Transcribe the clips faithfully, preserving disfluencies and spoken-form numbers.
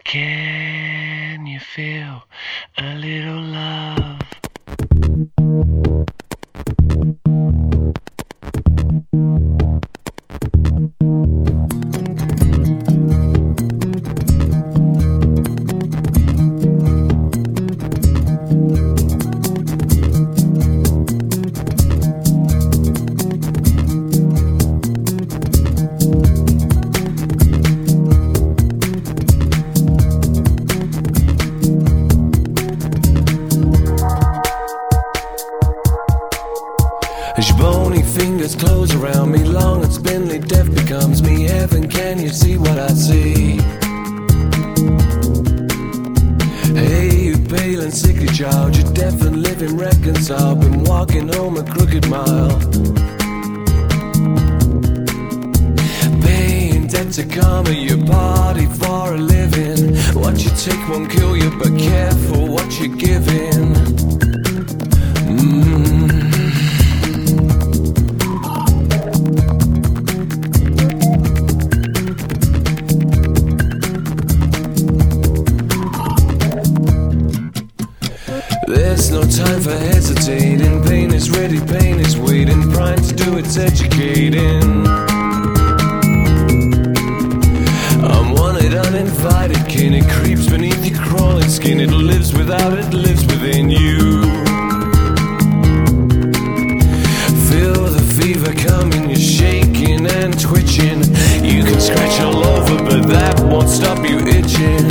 Can you feel a little love? As your bony fingers close around me, long and spindly death becomes me. Heaven, can you see what I see? Hey, you pale and sickly child, you're deaf and living reconciled. Been walking home a crooked mile, paying debt to karma, your party for a living. What you take won't kill you, but careful what you're giving. Mm. There's no time for hesitating. Pain is ready, pain is waiting. Prime to do its educating. I'm wanted, uninvited kin. It creeps beneath your crawling skin. It lives without, it lives within you. Feel the fever coming, you're shaking and twitching. You can scratch all over, but that won't stop you itching.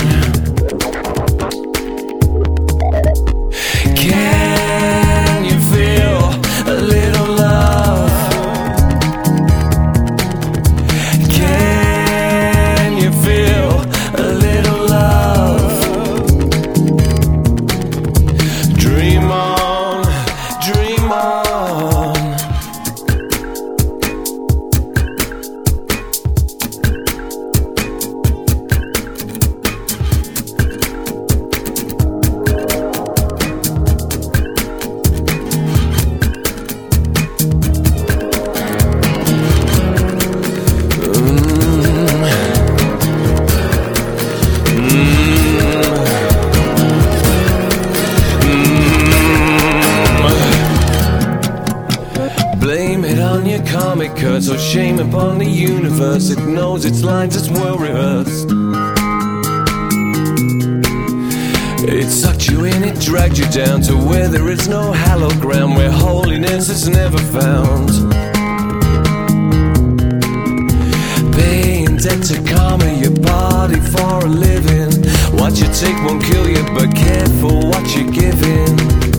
Can you feel a little love? Can you feel a little love? Dream on, dream on. Blame it on your karmic curse, or shame upon the universe. It knows its lines, it's well rehearsed. It sucked you in, it dragged you down to where there is no hallowed ground, where holiness is never found. Paying debt to karma, your body for a living. What you take won't kill you, but careful what you're giving.